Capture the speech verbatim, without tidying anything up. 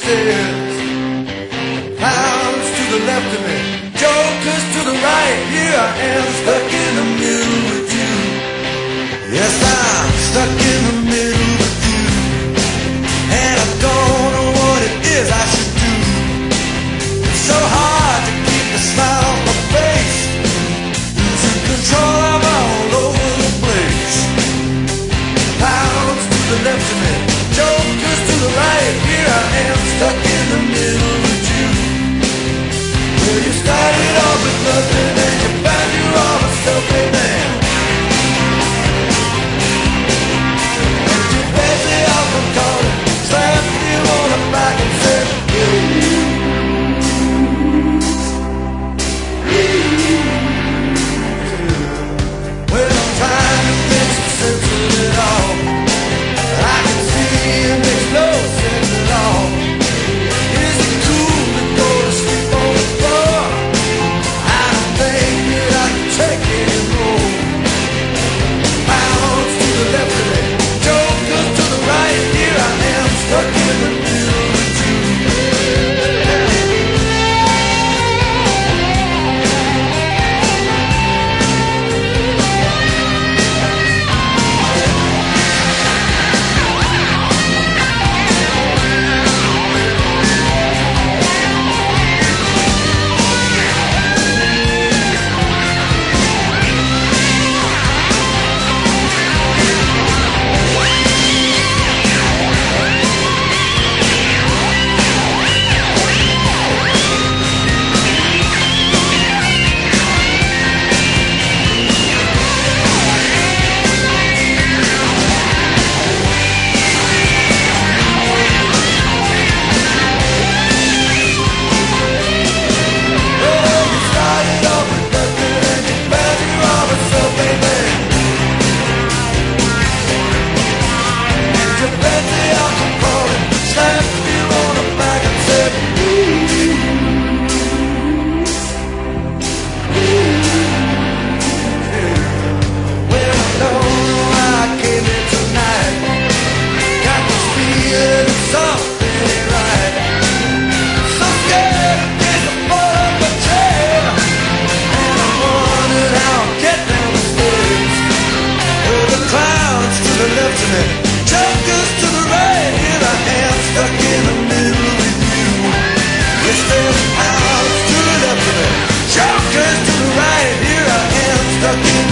stairs. Pounds to the left of me, jokers to the right. Here I am, stuck in the middle with you. Yes, I'm stuck in the middle with you, and I don't know what it is I should do. It's so hard to keep the smile on my face. Losing control, I'm all over the place. Pounds to the left of me, jokers to the right. Here I am, stuck in the middle with you. Well, you started off with nothing and you found you all a self-made man. And you bet the album calling, slapped you on the back and said, well, I'm trying to make some sense of it all. I can see it makes no sense at all. Is it cool to go to sleep on the floor? I don't think that I can take it anymore. Pounds to the left of me, jokers to the right. Here I am, stuck in the middle with you. Jokers to the right, here I am, stuck in the middle with you. Yes, there's pounds to the left of me, jokers to the right, here I am, stuck in